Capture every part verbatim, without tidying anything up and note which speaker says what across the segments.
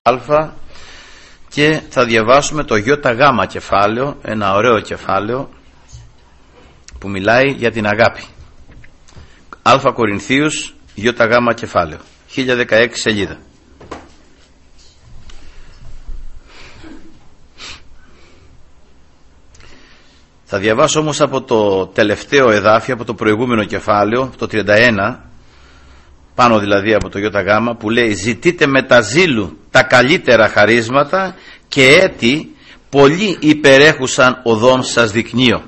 Speaker 1: Α και θα διαβάσουμε το Ι Γ κεφάλαιο, ένα ωραίο κεφάλαιο που μιλάει για την αγάπη. Α Κορινθίους Ι Γ κεφάλαιο, χίλια δεκαέξι σελίδα. Θα διαβάσω όμως από το τελευταίο εδάφιο, από το προηγούμενο κεφάλαιο, το τριάντα ένα, πάνω δηλαδή από το Ι Γ, που λέει: ζητείτε με τα ζήλου τα καλύτερα χαρίσματα και έτη πολύ υπερέχουσαν οδόν σας δεικνύω.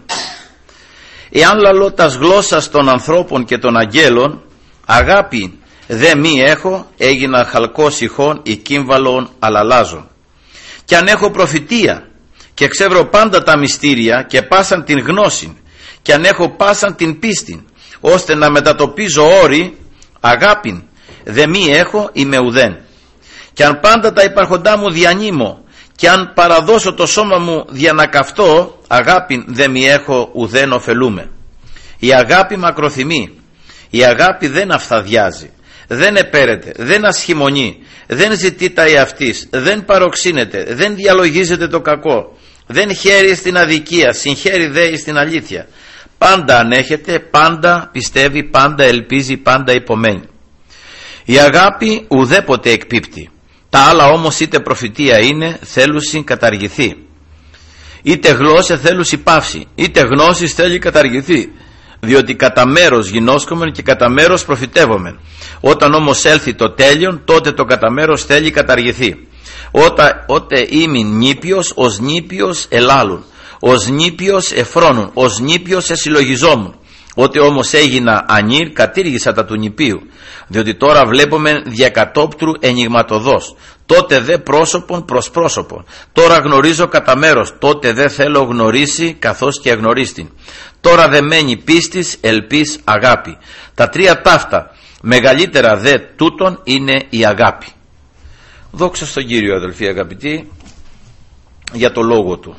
Speaker 1: Εάν λαλώ τας γλώσσας των ανθρώπων και των αγγέλων, αγάπη δε μη έχω, έγινα χαλκός ηχών ή κύμβαλον αλαλάζων. Κι αν έχω προφητεία και ξέρω πάντα τα μυστήρια και πάσαν την γνώση, και αν έχω πάσαν την πίστη, ώστε να μετατοπίζω όρη, αγάπην δε μη έχω είμαι ουδέν. Και αν πάντα τα υπάρχοντά μου διανύμω, και αν παραδώσω το σώμα μου διανακαυτώ, αγάπην δε μη έχω ουδέν ωφελούμε. Η αγάπη μακροθυμεί, η αγάπη δεν αυθαδιάζει, δεν επέρεται, δεν ασχημονεί, δεν ζητεί τα εαυτής, δεν παροξύνεται, δεν διαλογίζεται το κακό, δεν χαίρει στην αδικία, συγχαίρει δε στην αλήθεια. Πάντα ανέχεται, πάντα πιστεύει, πάντα ελπίζει, πάντα υπομένει. Η αγάπη ουδέποτε εκπίπτει. Τα άλλα όμως είτε προφητεία είναι, θέλουσι καταργηθεί. Είτε γλώσσα θέλουσι πάυση, είτε γνώσης θέλει καταργηθεί. Διότι κατά μέρος γινώσκομεν και κατά μέρος προφητεύομεν. Όταν όμως έλθει το τέλειον, τότε το κατά μέρος θέλει καταργηθεί. Όταν, ότε ήμην νήπιος, ως νήπιος ελάλουν, ως νήπιος εφρόνουν, ως νήπιος εσυλλογιζόμουν. Ότι όμως έγινα ανήρ, κατήργησα τα του νηπίου. Διότι τώρα βλέπουμε διακατόπτρου ενιγματοδός. Τότε δε πρόσωπον προς πρόσωπον. Τώρα γνωρίζω κατά μέρος, τότε δε θέλω γνωρίσει καθώς και αγνωρίστην. Τώρα δε μένει πίστης, ελπίς, αγάπη. Τα τρία ταύτα, μεγαλύτερα δε τούτον είναι η αγάπη. Δόξα στον Κύριο, αδελφοί αγαπητοί, για το λόγο Του.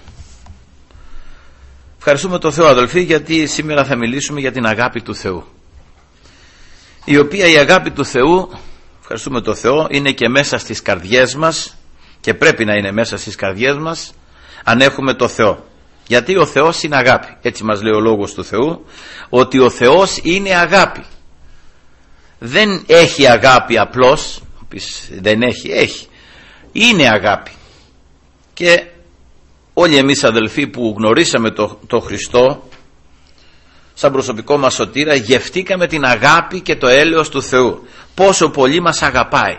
Speaker 1: Ευχαριστούμε τον Θεό, αδελφοί, γιατί σήμερα θα μιλήσουμε για την αγάπη του Θεού, η οποία η αγάπη του Θεού, ευχαριστούμε τον Θεό, είναι και μέσα στις καρδιές μας και πρέπει να είναι μέσα στις καρδιές μας αν έχουμε το Θεό. Γιατί ο Θεός είναι αγάπη. Έτσι μας λέει ο λόγος του Θεού, ότι ο Θεός είναι αγάπη. Δεν έχει αγάπη απλώς, δεν έχει, έχει. Είναι αγάπη. Και όλοι εμείς, αδελφοί, που γνωρίσαμε το, το Χριστό σαν προσωπικό μας σωτήρα, γευτήκαμε την αγάπη και το έλεος του Θεού. Πόσο πολύ μας αγαπάει.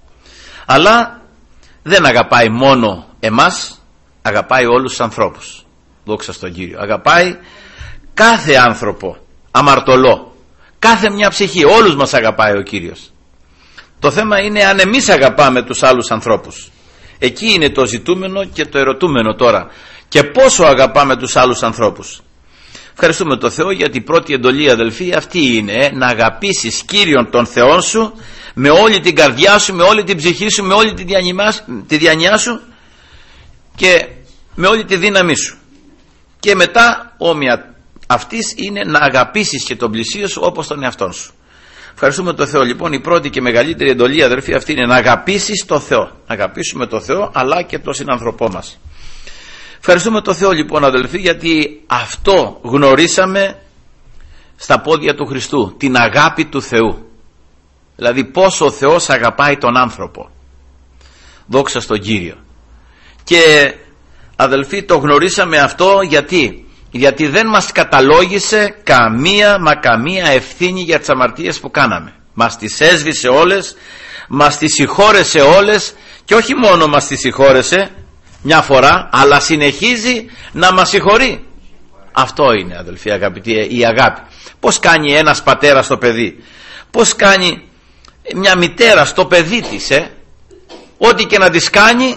Speaker 1: Αλλά δεν αγαπάει μόνο εμάς, αγαπάει όλους τους ανθρώπους. Δόξα στον Κύριο. Αγαπάει κάθε άνθρωπο αμαρτωλό, κάθε μια ψυχή. Όλους μας αγαπάει ο Κύριος. Το θέμα είναι αν εμείς αγαπάμε τους άλλους ανθρώπους. Εκεί είναι το ζητούμενο και το ερωτούμενο τώρα. Και πόσο αγαπάμε τους άλλους ανθρώπους. Ευχαριστούμε τον Θεό, γιατί η πρώτη εντολή, αδελφοί, αυτή είναι, ε, να αγαπήσεις Κύριον τον Θεόν σου με όλη την καρδιά σου, με όλη την ψυχή σου, με όλη τη, τη διανοιά σου και με όλη τη δύναμή σου. Και μετά όμοια αυτής είναι να αγαπήσεις και τον πλησίο σου όπως τον εαυτόν σου. Ευχαριστούμε τον Θεό. Λοιπόν, η πρώτη και μεγαλύτερη εντολή, αδερφοί, αυτή είναι να αγαπήσεις τον Θεό. Να αγαπήσουμε τον Θεό αλλά και τον συνανθρωπό μας. Ευχαριστούμε τον Θεό, λοιπόν, αδελφοί, γιατί αυτό γνωρίσαμε στα πόδια του Χριστού, την αγάπη του Θεού. Δηλαδή πόσο ο Θεός αγαπάει τον άνθρωπο. Δόξα στον Κύριο. Και αδελφοί, το γνωρίσαμε αυτό γιατί γιατί δεν μας καταλόγησε καμία μα καμία ευθύνη για τις αμαρτίες που κάναμε. Μας τις έσβησε όλες, μας τις συγχώρεσε όλες, και όχι μόνο μας τις συγχώρεσε μια φορά, αλλά συνεχίζει να μας συγχωρεί. Αυτό είναι, αδελφοί αγαπητοί, η αγάπη. Πώς κάνει ένας πατέρας στο παιδί, πώς κάνει μια μητέρα στο παιδί της, ε? Ό,τι και να της κάνει,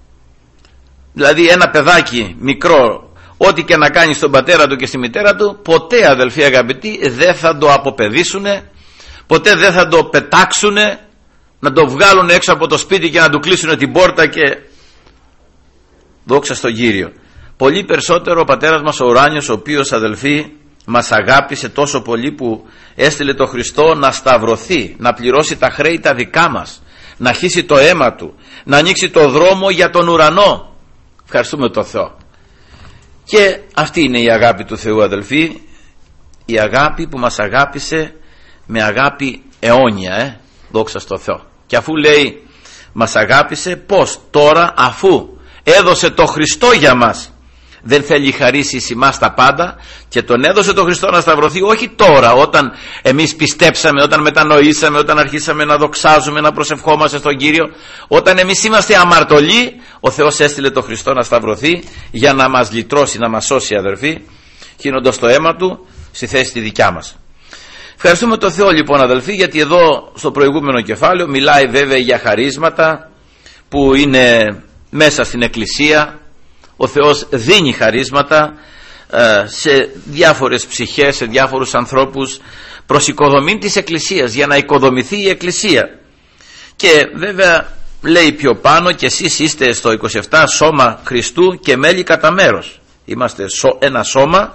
Speaker 1: δηλαδή ένα παιδάκι μικρό, ό,τι και να κάνει στον πατέρα του και στη μητέρα του, ποτέ, αδελφοί αγαπητοί, δεν θα το αποπαιδίσουνε, ποτέ δεν θα το πετάξουνε, να το βγάλουν έξω από το σπίτι και να του κλείσουνε την πόρτα και... Δόξα στον Κύριο. Πολύ περισσότερο ο πατέρας μας ο ουράνιος, ο οποίος, αδελφοί, μας αγάπησε τόσο πολύ που έστειλε το Χριστό να σταυρωθεί, να πληρώσει τα χρέη τα δικά μας, να χύσει το αίμα του, να ανοίξει το δρόμο για τον ουρανό. Ευχαριστούμε τον Θεό. Και αυτή είναι η αγάπη του Θεού, αδελφοί, η αγάπη που μας αγάπησε με αγάπη αιώνια, ε? Δόξα στο Θεό. Και αφού λέει μας αγάπησε, πως τώρα, αφού έδωσε το Χριστό για μας, δεν θέλει χαρίσει εις εμάς τα πάντα, και τον έδωσε το Χριστό να σταυρωθεί όχι τώρα, όταν εμείς πιστέψαμε, όταν μετανοήσαμε, όταν αρχίσαμε να δοξάζουμε, να προσευχόμαστε στον Κύριο, όταν εμείς είμαστε αμαρτωλοί, ο Θεός έστειλε το Χριστό να σταυρωθεί για να μας λυτρώσει, να μας σώσει, αδερφοί, χύνοντας το αίμα του στη θέση τη δικιά μας. Ευχαριστούμε τον Θεό λοιπόν, αδελφοί, γιατί εδώ στο προηγούμενο κεφάλαιο μιλάει βέβαια για χαρίσματα που είναι μέσα στην Εκκλησία. Ο Θεός δίνει χαρίσματα σε διάφορες ψυχές, σε διάφορους ανθρώπους, προς οικοδομήν της Εκκλησίας, για να οικοδομηθεί η Εκκλησία. Και βέβαια λέει πιο πάνω, και εσείς είστε στο είκοσι επτά σώμα Χριστού και μέλη κατά μέρος. Είμαστε ένα σώμα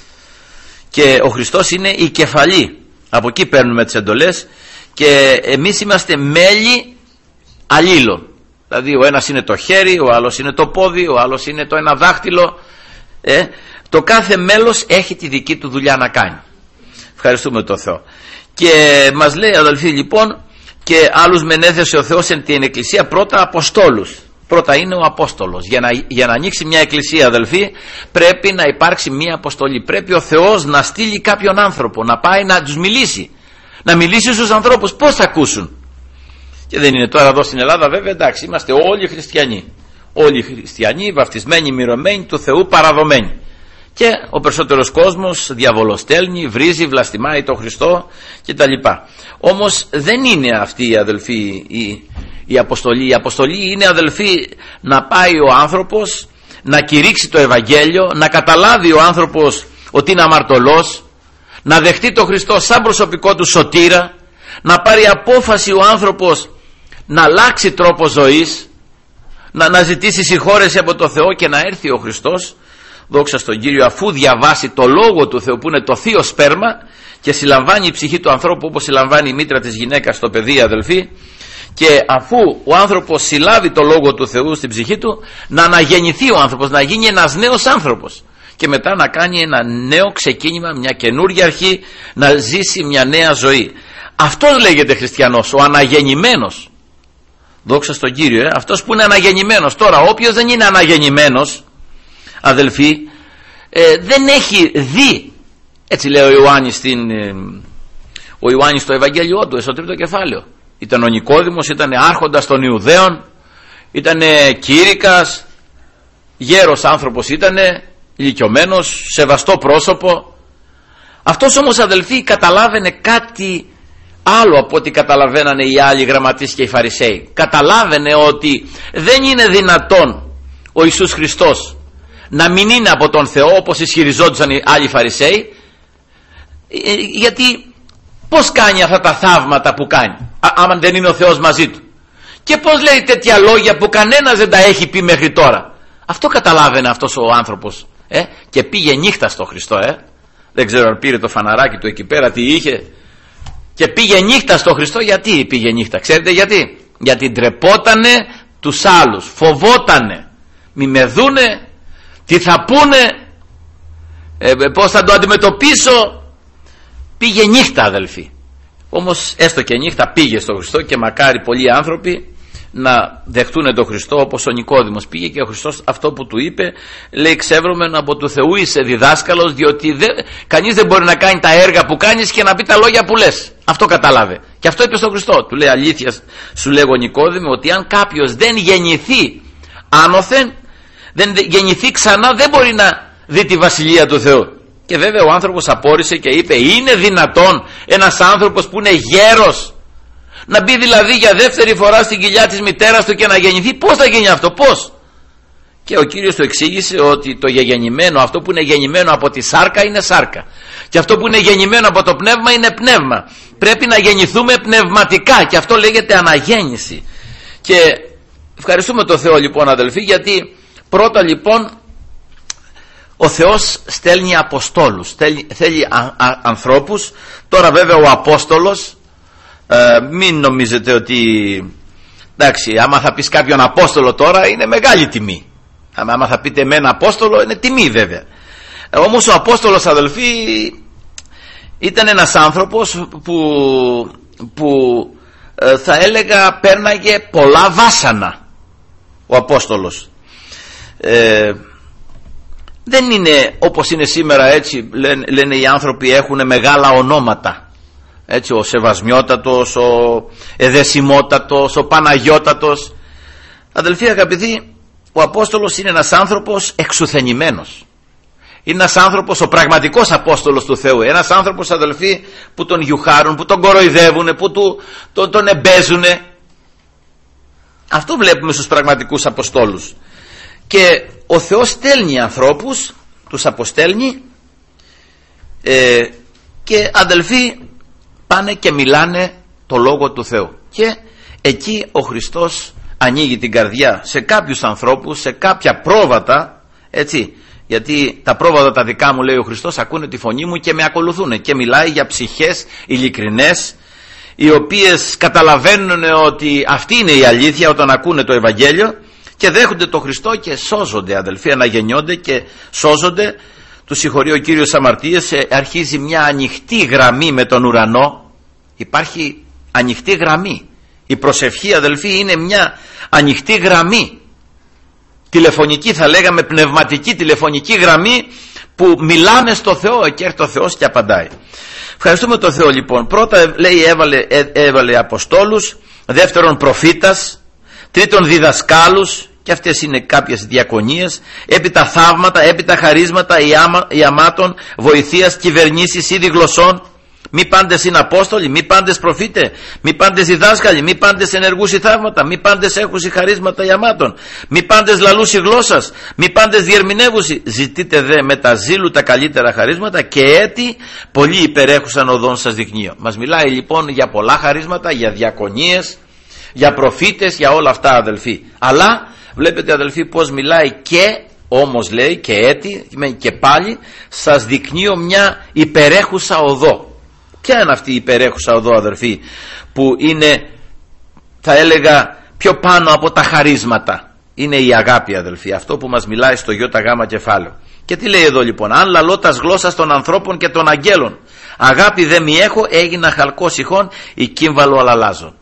Speaker 1: και ο Χριστός είναι η κεφαλή. Από εκεί παίρνουμε τις εντολές, και εμείς είμαστε μέλη αλλήλων. Δηλαδή ο ένας είναι το χέρι, ο άλλος είναι το πόδι, ο άλλος είναι το ένα δάχτυλο. ε, Το κάθε μέλος έχει τη δική του δουλειά να κάνει. Ευχαριστούμε τον Θεό. Και μας λέει, αδελφοί, λοιπόν, και άλλους μενέθεσε ο Θεός εν την Εκκλησία πρώτα αποστόλους. Πρώτα είναι ο Απόστολος. Για να, για να ανοίξει μια εκκλησία, αδελφοί, πρέπει να υπάρξει μια αποστολή. Πρέπει ο Θεός να στείλει κάποιον άνθρωπο, να πάει να τους μιλήσει. Να μιλήσει στους ανθρώπους. Πώς θα ακούσουν? Και δεν είναι τώρα εδώ στην Ελλάδα, βέβαια, εντάξει, είμαστε όλοι χριστιανοί. Όλοι χριστιανοί, βαφτισμένοι, μυρωμένοι, του Θεού παραδομένοι. Και ο περισσότερος κόσμος διαβολοστέλνει, βρίζει, βλαστημάει τον Χριστό κτλ. Όμως δεν είναι αυτή, αδελφοί, η, η αποστολή. Η αποστολή είναι, αδελφοί, να πάει ο άνθρωπος να κηρύξει το Ευαγγέλιο, να καταλάβει ο άνθρωπος ότι είναι αμαρτωλός, να δεχτεί τον Χριστό σαν προσωπικό του σωτήρα, να πάρει απόφαση ο άνθρωπος να αλλάξει τρόπο ζωής, να, να ζητήσει συγχώρεση από το Θεό και να έρθει ο Χριστός, δόξα στον Κύριο, αφού διαβάσει το Λόγο του Θεού που είναι το θείο σπέρμα και συλλαμβάνει η ψυχή του ανθρώπου όπως συλλαμβάνει η μήτρα της γυναίκας στο παιδί, αδελφοί, και αφού ο άνθρωπος συλλάβει το Λόγο του Θεού στην ψυχή του, να αναγεννηθεί ο άνθρωπος, να γίνει ένας νέος άνθρωπος, και μετά να κάνει ένα νέο ξεκίνημα, μια καινούργια αρχή, να ζήσει μια νέα ζωή. Αυτός λέγεται χριστιανός, ο αναγεννημένος. Δόξα στον Κύριο, ε? Αυτός που είναι αναγεννημένος. Τώρα όποιος δεν είναι αναγεννημένος, αδελφοί, ε, δεν έχει δει, έτσι λέει ο Ιωάννης, στην, ε, ο Ιωάννης στο Ευαγγέλιο του, στο τρίτο κεφάλαιο. Ήταν ο Νικόδημος, ήταν άρχοντας των Ιουδαίων, ήταν κήρυκας, γέρος άνθρωπος ήταν, ηλικιωμένος, σεβαστό πρόσωπο. Αυτός όμως, αδελφοί, καταλάβαινε κάτι άλλο από ό,τι καταλαβαίνανε οι άλλοι γραμματείς και οι Φαρισαίοι. Καταλάβαινε ότι δεν είναι δυνατόν ο Ιησούς Χριστός να μην είναι από τον Θεό, όπως ισχυριζόντουσαν οι άλλοι Φαρισαίοι, γιατί πως κάνει αυτά τα θαύματα που κάνει, άμα δεν είναι ο Θεός μαζί του, και πως λέει τέτοια λόγια που κανένας δεν τα έχει πει μέχρι τώρα. Αυτό καταλάβαινε αυτός ο άνθρωπος, ε? Και πήγε νύχτα στο Χριστό, ε? Δεν ξέρω αν πήρε το φαναράκι του εκεί πέρα, τι είχε, και πήγε νύχτα στο Χριστό. Γιατί πήγε νύχτα? Ξέρετε γιατί? Γιατί ντρεπότανε τους άλλους, φοβότανε, μη με δούνε, τι θα πούνε, ε, πώς θα το αντιμετωπίσω. Πήγε νύχτα, αδελφοί. Όμως έστω και νύχτα πήγε στο Χριστό, και μακάρι πολλοί άνθρωποι να δεχτούν τον Χριστό, όπως ο Νικόδημος πήγε, και ο Χριστός αυτό που του είπε, λέει, ξεύρωμεν από του Θεού είσαι διδάσκαλος, διότι δεν, κανείς δεν μπορεί να κάνει τα έργα που κάνεις και να πει τα λόγια που λες. Αυτό κατάλαβε, και αυτό είπε στον Χριστό. Του λέει, αλήθεια σου λέγω, Νικόδημο, ότι αν κάποιος δεν γεννηθεί άνωθεν, δεν γεννηθεί ξανά, δεν μπορεί να δει τη Βασιλεία του Θεού. Και βέβαια ο άνθρωπος απόρρισε και είπε, είναι δυνατόν ένας άνθρωπος που είναι γέρος να μπει δηλαδή για δεύτερη φορά στην κοιλιά της μητέρας του και να γεννηθεί? Πώς θα γίνει αυτό, πώς? Και ο Κύριος του εξήγησε ότι το γεγεννημένο, αυτό που είναι γεννημένο από τη σάρκα είναι σάρκα, και αυτό που είναι γεννημένο από το πνεύμα είναι πνεύμα. Πρέπει να γεννηθούμε πνευματικά, και αυτό λέγεται αναγέννηση. Και ευχαριστούμε τον Θεό λοιπόν, αδελφοί, γιατί πρώτα λοιπόν ο Θεός στέλνει αποστόλους, στέλνει, θέλει α, α, ανθρώπους. Τώρα βέβαια ο Απόστολος, ε, μην νομίζετε ότι Εντάξει, άμα θα πεις κάποιον Απόστολο τώρα είναι μεγάλη τιμή. Άμα θα πείτε εμένα Απόστολο είναι τιμή βέβαια. Όμως ο Απόστολος, αδελφοί, ήταν ένας άνθρωπος που, που ε, θα έλεγα πέρναγε πολλά βάσανα. Ο Απόστολος ε, δεν είναι όπως είναι σήμερα, έτσι λένε, λένε οι άνθρωποι, έχουν μεγάλα ονόματα, έτσι, ο Σεβασμιότατος, ο Εδεσιμότατος, ο Παναγιώτατος. Αδελφοί αγαπητοί, ο Απόστολος είναι ένας άνθρωπος εξουθενημένος. Είναι ένας άνθρωπος, ο πραγματικός Απόστολος του Θεού. Ένας άνθρωπος, αδελφοί, που τον γιουχάρουν, που τον κοροϊδεύουν, που του, τον, τον εμπέζουν. Αυτό βλέπουμε στους πραγματικούς Αποστόλους. Και ο Θεός στέλνει ανθρώπους, τους αποστέλνει ε, και αδελφοί πάνε και μιλάνε το Λόγο του Θεού. Και εκεί ο Χριστός ανοίγει την καρδιά σε κάποιους ανθρώπους, σε κάποια πρόβατα, έτσι, γιατί τα πρόβατα τα δικά μου, λέει ο Χριστός, ακούνε τη φωνή μου και με ακολουθούν. Και μιλάει για ψυχές ειλικρινές, οι οποίες καταλαβαίνουν ότι αυτή είναι η αλήθεια όταν ακούνε το Ευαγγέλιο και δέχονται το Χριστό και σώζονται, αδελφοί, αναγεννιόνται και σώζονται. Τους συγχωρεί ο Κύριος αμαρτίες. Αρχίζει μια ανοιχτή γραμμή με τον ουρανό. Υπάρχει ανοιχτή γραμμή. Η προσευχή, αδελφοί, είναι μια ανοιχτή γραμμή, τηλεφωνική, θα λέγαμε πνευματική τηλεφωνική γραμμή, που μιλάμε στο Θεό και έρχεται ο Θεός και απαντάει. Ευχαριστούμε τον Θεό λοιπόν. Πρώτα λέει έβαλε, έ, έβαλε αποστόλους, δεύτερον προφήτας, τρίτον διδασκάλους, και αυτές είναι κάποιες διακονίες, έπειτα θαύματα, έπειτα χαρίσματα ιαμάτων, βοηθείας, κυβερνήσεις, είδη γλωσσών. Μη πάντες είναι Απόστολοι, μη πάντες προφήτε, μη πάντες διδάσκαλοι, μη πάντες ενεργούσι θαύματα, μη πάντες έχουσι χαρίσματα ιαμάτων, μη πάντες λαλούσι γλώσσας, μη πάντες διερμηνεύουσι. Ζητείτε δε με τα ζήλου τα καλύτερα χαρίσματα και έτη πολλοί υπερέχουσαν οδόν σας δεικνύω. Μας μιλάει λοιπόν για πολλά χαρίσματα, για διακονίες, για προφήτες, για όλα αυτά, αδελφοί. Αλλά βλέπετε, αδελφοί, πως μιλάει και όμως, λέει, και έτη και πάλι σας δεικνύω μια υπερέχουσα οδό. Ποια είναι αυτή η υπερέχουσα οδό, αδερφοί, που είναι, θα έλεγα, πιο πάνω από τα χαρίσματα? Είναι η αγάπη, αδελφοί, αυτό που μας μιλάει στο ΙΓ κεφάλαιο. Και τι λέει εδώ λοιπόν? Αν λαλώ τας γλώσσας των ανθρώπων και των αγγέλων, αγάπη δε μη έχω, έγινα χαλκός ηχών ή κύμβαλο αλαλάζων.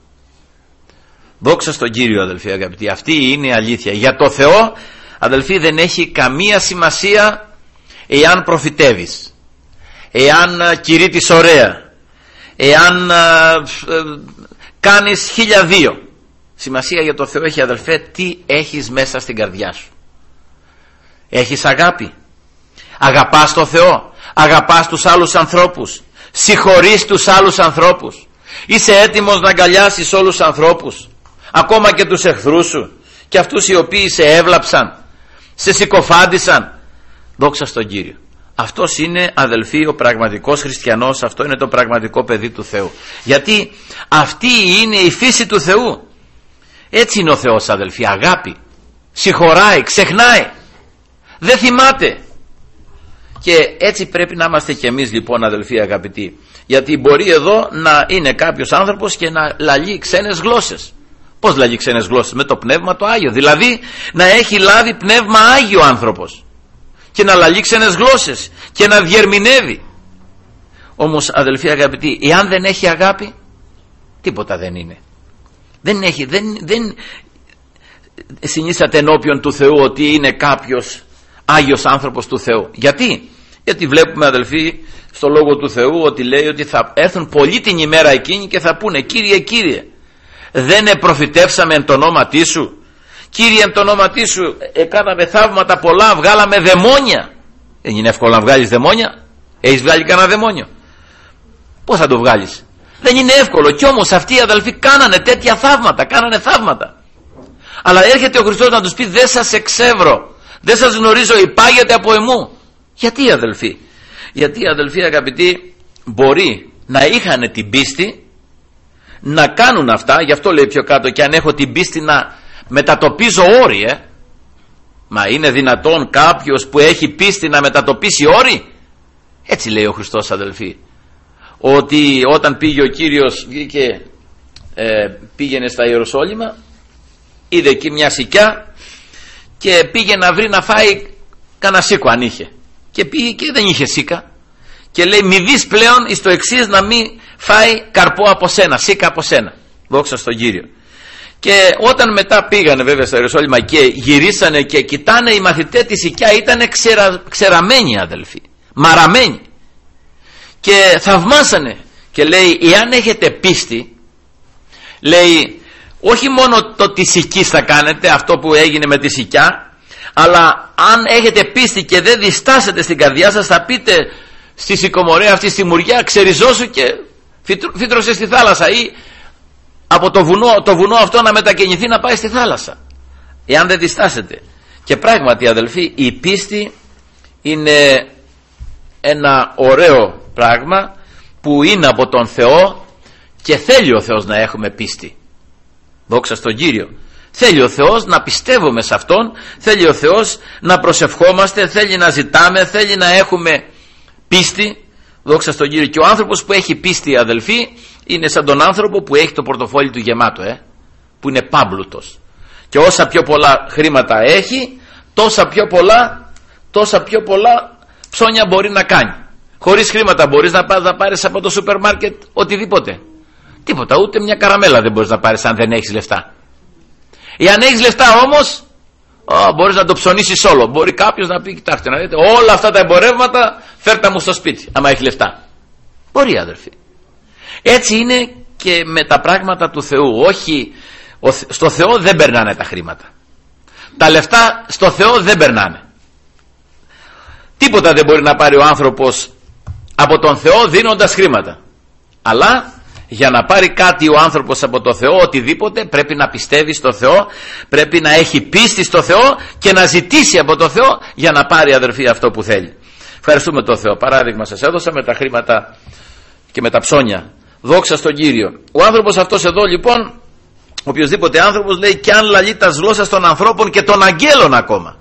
Speaker 1: Δόξα στον Κύριο, αδελφοί αγαπητοί. Αυτή είναι η αλήθεια. Για το Θεό, αδελφοί, δεν έχει καμία σημασία εάν προφητεύεις, εάν κηρύττεις ωραία, εάν ε, ε, κάνεις χίλια δύο. Σημασία για το Θεό έχει, αδελφέ, τι έχεις μέσα στην καρδιά σου. Έχεις αγάπη? Αγαπάς το Θεό? Αγαπάς τους άλλους ανθρώπους? Συγχωρείς τους άλλους ανθρώπους? Είσαι έτοιμος να αγκαλιάσεις όλους τους ανθρώπους, ακόμα και τους εχθρούς σου, και αυτούς οι οποίοι σε έβλαψαν, σε συκοφάντησαν? Δόξα στον Κύριο. Αυτός είναι, αδελφοί, ο πραγματικός χριστιανός. Αυτό είναι το πραγματικό παιδί του Θεού. Γιατί αυτή είναι η φύση του Θεού. Έτσι είναι ο Θεός, αδελφοί. Αγάπη. Συγχωράει, ξεχνάει, δεν θυμάται. Και έτσι πρέπει να είμαστε κι εμείς λοιπόν, αδελφοί αγαπητοί. Γιατί μπορεί εδώ να είναι κάποιος άνθρωπος και να λαλεί ξένες γλώσσες. Πώς λαλεί ξένες γλώσσες? Με το Πνεύμα το Άγιο. Δηλαδή να έχει λάβει Πνεύμα Άγιο ο άνθρωπος και να λαλεί ξένες γλώσσες και να διερμηνεύει. Όμως, αδελφοί αγαπητοί, εάν δεν έχει αγάπη, τίποτα δεν είναι. Δεν έχει, δεν, δεν συνίσταται ενώπιον του Θεού ότι είναι κάποιος Άγιος άνθρωπος του Θεού. Γιατί? Γιατί βλέπουμε, αδελφοί, στο Λόγο του Θεού ότι λέει ότι θα έρθουν πολλοί την ημέρα εκείνη και θα πούνε, Κύριε, Κύριε, δεν προφητεύσαμε εν το όνόματί σου? Κύριε, εν το όνόματί σου έκαναμε θαύματα πολλά, βγάλαμε δαιμόνια. Δεν είναι εύκολο να βγάλεις δαιμόνια? Έχεις βγάλει κανένα δαιμόνιο? Πώς θα το βγάλεις? Δεν είναι εύκολο. Κι όμως αυτοί οι αδελφοί κάνανε τέτοια θαύματα, κάνανε θαύματα. Αλλά έρχεται ο Χριστός να τους πει, δεν σας εξεύρω, δεν σας γνωρίζω, υπάγεται από εμού. Γιατί, αδελφοί? Γιατί, αδελφοί αγαπητοί, μπορεί να είχαν την πίστη να κάνουν αυτά. Γι' αυτό λέει πιο κάτω, και αν έχω την πίστη να μετατοπίζω όρη, ε. Μα είναι δυνατόν κάποιος που έχει πίστη να μετατοπίσει όρη? Έτσι λέει ο Χριστός, αδελφοί, ότι όταν πήγε ο Κύριος και ε, πήγαινε στα Ιεροσόλυμα, είδε εκεί μια σικιά και πήγε να βρει να φάει κανένα σίκο αν είχε, και πήγε και δεν είχε σίκα και λέει μη δεις πλέον εις το εξής να μην φάει καρπό από σένα, σίκα από σένα. Δόξα στον Κύριο. Και όταν μετά πήγανε βέβαια στο Ιεροσόλυμα και γυρίσανε και κοιτάνε, οι μαθητές της σικιά ήταν ξερα, ξεραμένοι αδελφοί, μαραμένοι, και θαυμάσανε και λέει εάν έχετε πίστη, λέει όχι μόνο το τη σικής θα κάνετε, αυτό που έγινε με τη σικιά, αλλά αν έχετε πίστη και δεν διστάσετε στην καρδιά σας, θα πείτε στη σικομορέα αυτή στη μουριά ξεριζώσου και φύτρωσε στη θάλασσα, ή από το βουνό, το βουνό αυτό να μετακινηθεί να πάει στη θάλασσα, εάν δεν διστάσετε. Και πράγματι αδελφοί, η πίστη είναι ένα ωραίο πράγμα που είναι από τον Θεό και θέλει ο Θεός να έχουμε πίστη. Δόξα στον Κύριο. Θέλει ο Θεός να πιστεύουμε σε Αυτόν, θέλει ο Θεός να προσευχόμαστε, θέλει να ζητάμε, θέλει να έχουμε πίστη. Δόξα στον Κύριο. Και ο άνθρωπος που έχει πίστη αδελφοί είναι σαν τον άνθρωπο που έχει το πορτοφόλι του γεμάτο, ε, που είναι πάμπλουτος, και όσα πιο πολλά χρήματα έχει, τόσα πιο πολλά τόσα πιο πολλά ψώνια μπορεί να κάνει. Χωρίς χρήματα μπορείς να πας να πάρεις από το σούπερ μάρκετ οτιδήποτε? Τίποτα, ούτε μια καραμέλα δεν μπορείς να πάρεις αν δεν έχεις λεφτά. Εάν έχεις λεφτά όμως, oh, μπορείς να το ψωνίσεις όλο. Μπορεί κάποιος να πει κοιτάξτε να δείτε, όλα αυτά τα εμπορεύματα φέρτα μου στο σπίτι άμα έχει λεφτά. Μπορεί αδερφοί. Έτσι είναι και με τα πράγματα του Θεού. Όχι, στο Θεό δεν περνάνε τα χρήματα, τα λεφτά στο Θεό δεν περνάνε. Τίποτα δεν μπορεί να πάρει ο άνθρωπος από τον Θεό δίνοντας χρήματα. Αλλά για να πάρει κάτι ο άνθρωπος από τον Θεό, οτιδήποτε, πρέπει να πιστεύει στο Θεό, πρέπει να έχει πίστη στο Θεό και να ζητήσει από τον Θεό για να πάρει αδερφοί αυτό που θέλει. Ευχαριστούμε τον Θεό. Παράδειγμα σας έδωσα με τα χρήματα και με τα ψώνια. Δόξα στον Κύριο. Ο άνθρωπος αυτός εδώ λοιπόν, οποιοσδήποτε άνθρωπος, λέει και αν λαλεί τα γλώσσα των ανθρώπων και των αγγέλων ακόμα,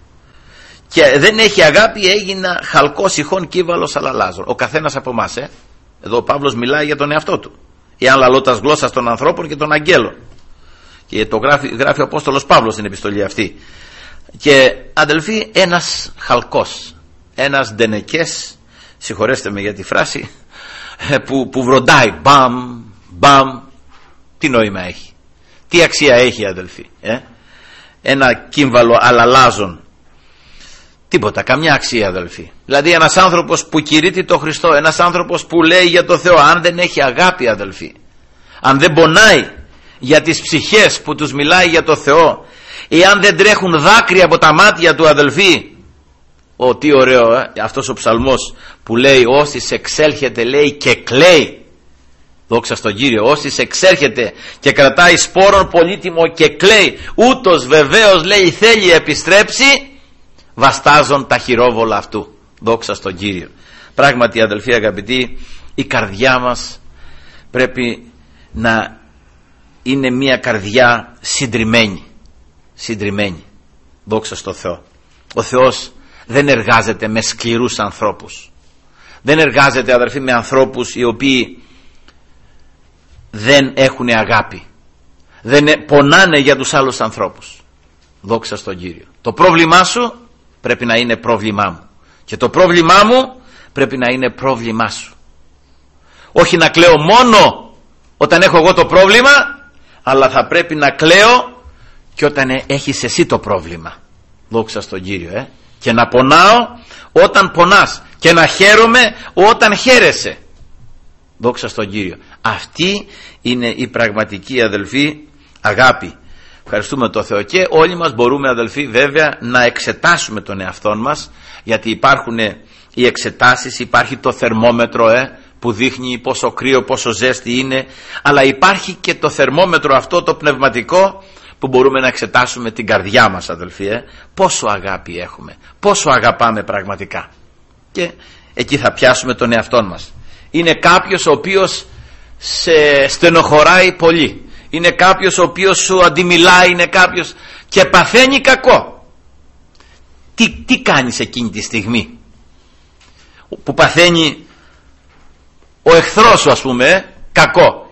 Speaker 1: και δεν έχει αγάπη, έγινα χαλκός ηχών κύβαλος αλαλάζων. Ο καθένας από εμάς, ε. Εδώ ο Παύλος μιλάει για τον εαυτό του. Εάν λαλώ τα γλώσσα των ανθρώπων και των αγγέλων. Και το γράφει, γράφει ο Απόστολος Παύλος στην επιστολή αυτή. Και αδελφοί, ένας χαλκός, ένας ντενεκές, συγχωρέστε με για τη φράση, που, που βροντάει μπαμ, μπαμ, τι νόημα έχει? Τι αξία έχει αδελφοί? Ε? Ένα κύμβαλο αλαλάζων. Τίποτα, καμιά αξία αδελφοί. Δηλαδή ένας άνθρωπος που κηρύττει το Χριστό, ένας άνθρωπος που λέει για το Θεό, αν δεν έχει αγάπη αδελφοί, αν δεν πονάει για τις ψυχές που τους μιλάει για το Θεό, ή αν δεν τρέχουν δάκρυα από τα μάτια του αδελφοί, ο τι ωραίο ε? αυτός ο ψαλμός που λέει όσοι εξέλχεται, λέει, και κλαίει. Δόξα στον Κύριο. Όσοι εξέρχεται και κρατάει σπόρον πολύτιμο και κλαίει, ούτως βεβαίως, λέει, θέλει επιστρέψει, βαστάζον τα χειρόβολα αυτού. Δόξα στον Κύριο. Πράγματι αδελφοί αγαπητοί, η καρδιά μας πρέπει να είναι μια καρδιά συντριμμένη. Συντριμμένη. Δόξα στον Θεό. Ο Θεός δεν εργάζεται με σκληρούς ανθρώπους. Δεν εργάζεται αδελφοί με ανθρώπους οι οποίοι δεν έχουν αγάπη, δεν πονάνε για τους άλλους ανθρώπους. Δόξα στον Κύριο. Το πρόβλημά σου πρέπει να είναι πρόβλημά μου, και το πρόβλημά μου πρέπει να είναι πρόβλημά σου. Όχι να κλαίω μόνο όταν έχω εγώ το πρόβλημα, αλλά θα πρέπει να κλαίω και όταν έχεις εσύ το πρόβλημα. Δόξα στον Κύριο. ε? Και να πονάω όταν πονάς και να χαίρομαι όταν χαίρεσαι. Δόξα στον Κύριο. Αυτή είναι η πραγματική αδελφή αγάπη. Ευχαριστούμε τον Θεό. Και όλοι μας μπορούμε αδελφοί βέβαια να εξετάσουμε τον εαυτόν μας, γιατί υπάρχουν οι εξετάσεις, υπάρχει το θερμόμετρο ε, που δείχνει πόσο κρύο, πόσο ζέστη είναι, αλλά υπάρχει και το θερμόμετρο αυτό το πνευματικό που μπορούμε να εξετάσουμε την καρδιά μας αδελφοί, ε, πόσο αγάπη έχουμε, πόσο αγαπάμε πραγματικά, και εκεί θα πιάσουμε τον εαυτόν μας. Είναι κάποιος ο οποίος σε στενοχωράει πολύ, είναι κάποιος ο οποίος σου αντιμιλάει, είναι κάποιος και παθαίνει κακό. Τι, τι κάνεις εκείνη τη στιγμή που παθαίνει ο εχθρός σου, ας πούμε, κακό?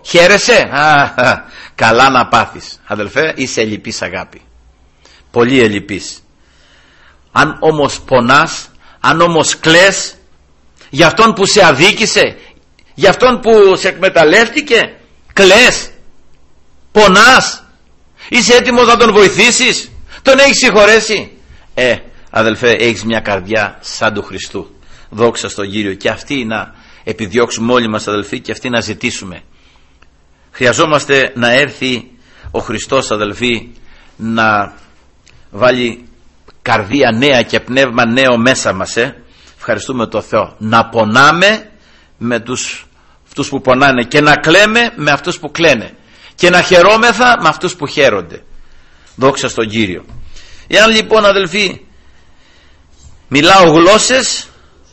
Speaker 1: χαίρεσαι, α, α, καλά να πάθεις. Αδελφέ, είσαι ελλειπής αγάπη, πολύ ελλειπής. Αν όμως πονάς, αν όμως κλαις για αυτόν που σε αδίκησε, για αυτόν που σε εκμεταλλεύτηκε, κλαις, πονάς, είσαι έτοιμος να τον βοηθήσεις, τον έχεις συγχωρέσει, ε αδελφέ, έχεις μια καρδιά σαν του Χριστού. Δόξα στον Κύριο. Και αυτή να επιδιώξουμε όλοι μας, αδελφοί, και αυτή να ζητήσουμε. Χρειαζόμαστε να έρθει ο Χριστός, αδελφοί, να βάλει καρδία νέα και πνεύμα νέο μέσα μας. ε. Ευχαριστούμε τον Θεό. Να πονάμε με τους αυτούς που πονάνε και να κλαίμε με αυτούς που κλαίνε και να χαιρόμεθα με αυτούς που χαίρονται. Δόξα στον Κύριο. Εάν λοιπόν, αδελφοί, μιλάω γλώσσες,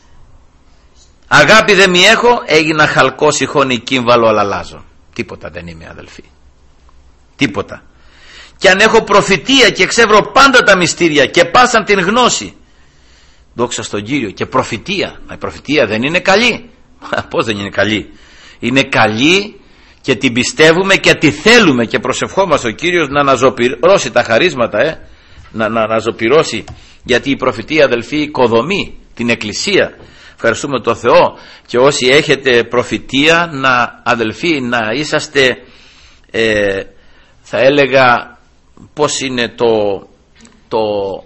Speaker 1: αγάπη δεν μη έχω, έγινα χαλκός ηχώνη κύμβαλο αλλάζω. Τίποτα δεν είμαι, αδελφοί, τίποτα. Και αν έχω προφητεία και εξεύρω πάντα τα μυστήρια και πάσαν την γνώση, δόξα στον Κύριο. Και προφητεία, μα η προφητεία δεν είναι καλή? Πώς δεν είναι καλή? Είναι καλή και την πιστεύουμε και τη θέλουμε και προσευχόμαστε ο Κύριος να αναζωπυρώσει τα χαρίσματα, ε? να, να αναζωπυρώσει, γιατί η προφητεία, αδελφοί, οικοδομεί την Εκκλησία. Ευχαριστούμε τον Θεό. Και όσοι έχετε προφητεία, να, αδελφοί, να είσαστε, ε, θα έλεγα, πώς είναι το, το,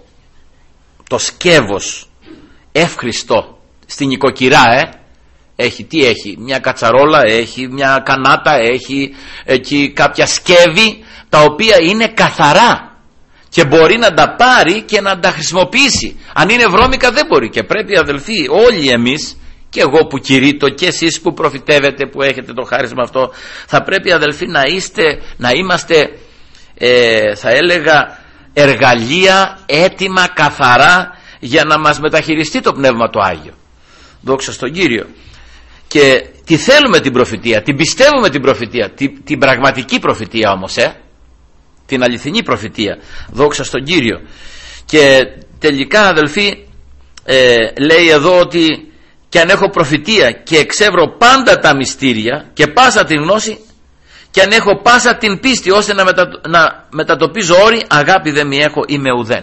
Speaker 1: το σκεύος εύχριστο στην οικοκυρά, ε? Έχει, τι έχει? Μια κατσαρόλα, έχει μια κανάτα, έχει εκεί κάποια σκεύη τα οποία είναι καθαρά και μπορεί να τα πάρει και να τα χρησιμοποιήσει. Αν είναι βρώμικα δεν μπορεί. Και πρέπει, αδελφοί, όλοι εμείς, και εγώ που κηρύττω και εσείς που προφητεύετε, που έχετε το χάρισμα αυτό, θα πρέπει, αδελφοί, να, είστε, να είμαστε ε, θα έλεγα εργαλεία έτοιμα, καθαρά, για να μας μεταχειριστεί το Πνεύμα το Άγιο. Δόξα στον Κύριο. Και τη θέλουμε την προφητεία, την πιστεύουμε την προφητεία, την, την πραγματική προφητεία όμως, ε? την αληθινή προφητεία. Δόξα στον Κύριο. Και τελικά, αδελφοί, ε, λέει εδώ ότι και αν έχω προφητεία και εξεύρω πάντα τα μυστήρια και πάσα την γνώση, και αν έχω πάσα την πίστη ώστε να, μετα, να μετατοπίζω όρη, αγάπη δεν μη έχω, είμαι ουδέν.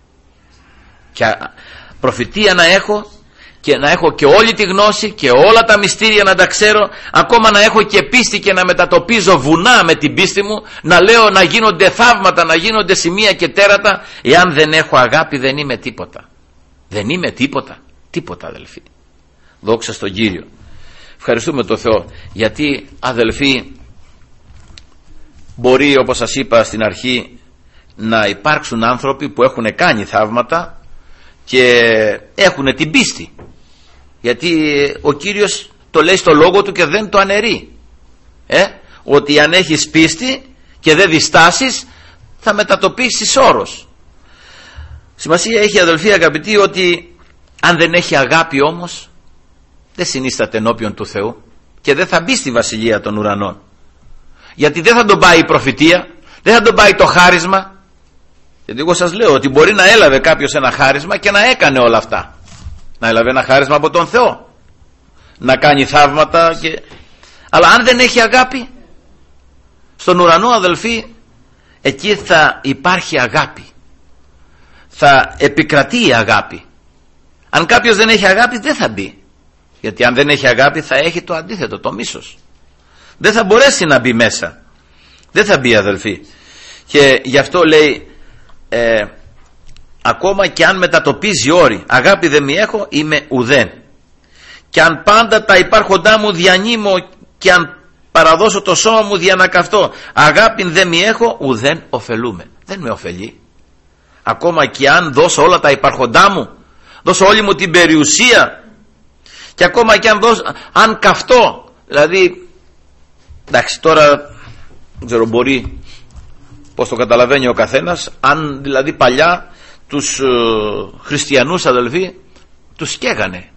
Speaker 1: Και προφητεία να έχω, και να έχω και όλη τη γνώση και όλα τα μυστήρια να τα ξέρω, ακόμα να έχω και πίστη και να μετατοπίζω βουνά με την πίστη μου, να λέω να γίνονται θαύματα, να γίνονται σημεία και τέρατα, εάν δεν έχω αγάπη δεν είμαι τίποτα. Δεν είμαι τίποτα. Τίποτα, αδελφοί. Δόξα στον Κύριο. Ευχαριστούμε τον Θεό, γιατί, αδελφοί, μπορεί, όπως σας είπα στην αρχή, να υπάρξουν άνθρωποι που έχουν κάνει θαύματα και έχουν την πίστη, γιατί ο Κύριος το λέει στο λόγο του και δεν το αναιρεί, ε? ότι αν έχεις πίστη και δεν διστάσεις, θα μετατοπίσεις όρος. Σημασία έχει, αδελφοί αγαπητοί, ότι αν δεν έχει αγάπη όμως, δεν συνίσταται ενώπιον του Θεού και δεν θα μπει στη βασιλεία των ουρανών, γιατί δεν θα τον πάει η προφητεία, δεν θα τον πάει το χάρισμα. Γιατί εγώ σας λέω ότι μπορεί να έλαβε κάποιος ένα χάρισμα και να έκανε όλα αυτά, να έλαβε ένα χάρισμα από τον Θεό, να κάνει θαύματα και... αλλά αν δεν έχει αγάπη, στον ουρανό, αδελφοί, εκεί θα υπάρχει αγάπη, θα επικρατεί η αγάπη. Αν κάποιος δεν έχει αγάπη δεν θα μπει, γιατί αν δεν έχει αγάπη θα έχει το αντίθετο, το μίσος, δεν θα μπορέσει να μπει μέσα, δεν θα μπει, αδελφοί. Και γι' αυτό λέει, ε, ακόμα και αν μετατοπίζει όρη, αγάπη δεν μη έχω, είμαι ουδέν. Και αν πάντα τα υπάρχοντά μου διανύμω και αν παραδώσω το σώμα μου διανακαυτώ, αγάπη δεν μη έχω, ουδέν ωφελούμε. Δεν με ωφελεί. Ακόμα και αν δώσω όλα τα υπάρχοντά μου, δώσω όλη μου την περιουσία, και ακόμα και αν δώσω, αν καυτώ, δηλαδή, εντάξει, τώρα δεν ξέρω, μπορεί πως το καταλαβαίνει ο καθένας, αν δηλαδή παλιά τους ε, χριστιανούς, αδελφοί, τους σκέγανε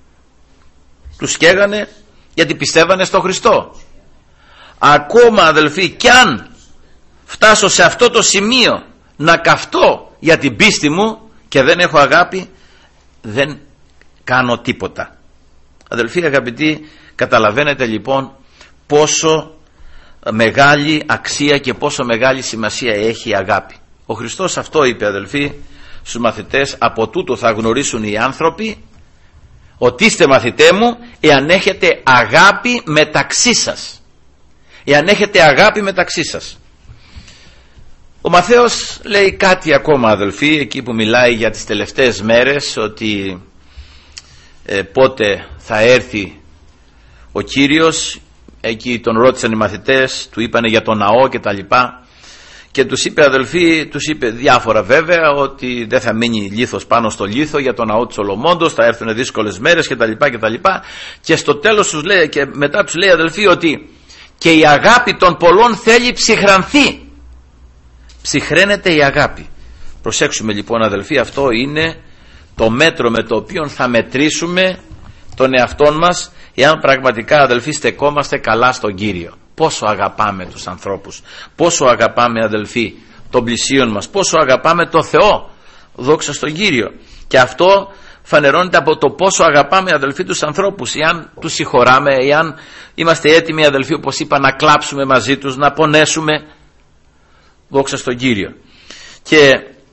Speaker 1: τους σκέγανε γιατί πιστεύανε στο Χριστό. Ακόμα, αδελφοί, κι αν φτάσω σε αυτό το σημείο να καυτώ για την πίστη μου και δεν έχω αγάπη, δεν κάνω τίποτα. Αδελφοί αγαπητοί, καταλαβαίνετε λοιπόν πόσο μεγάλη αξία και πόσο μεγάλη σημασία έχει η αγάπη. Ο Χριστός αυτό είπε, αδελφοί, στους μαθητές: από τούτο θα γνωρίσουν οι άνθρωποι ότι είστε μαθητέ μου, εάν έχετε αγάπη μεταξύ σας. Εάν έχετε αγάπη μεταξύ σας. Ο Μαθαίος λέει κάτι ακόμα, αδελφοί, εκεί που μιλάει για τις τελευταίες μέρες, ότι ε, πότε θα έρθει ο Κύριος. Εκεί τον ρώτησαν οι μαθητές, του είπανε για τον ναό και τα λοιπά, και τους είπε, αδελφοί, τους είπε διάφορα βέβαια, ότι δεν θα μείνει λίθος πάνω στο λίθο για τον ναό του Σολομώντος, θα έρθουν δύσκολες μέρες και τα λοιπά και τα λοιπά, και στο τέλος τους λέει, και μετά τους λέει, αδελφοί, ότι και η αγάπη των πολλών θέλει ψυχρανθεί. Ψυχραίνεται η αγάπη. Προσέξουμε λοιπόν, αδελφοί, αυτό είναι το μέτρο με το οποίο θα μετρήσουμε τον εαυτόν μας, εάν πραγματικά, αδελφοί, στεκόμαστε καλά στον Κύριο. Πόσο αγαπάμε τους ανθρώπους, πόσο αγαπάμε, αδελφοί, τον πλησίον μας, πόσο αγαπάμε τον Θεό, δόξα στον Κύριο. Και αυτό φανερώνεται από το πόσο αγαπάμε, αδελφοί, τους ανθρώπους, εάν τους συγχωράμε, εάν είμαστε έτοιμοι, αδελφοί, όπως είπα, να κλάψουμε μαζί τους, να πονέσουμε, δόξα στον Κύριο. Και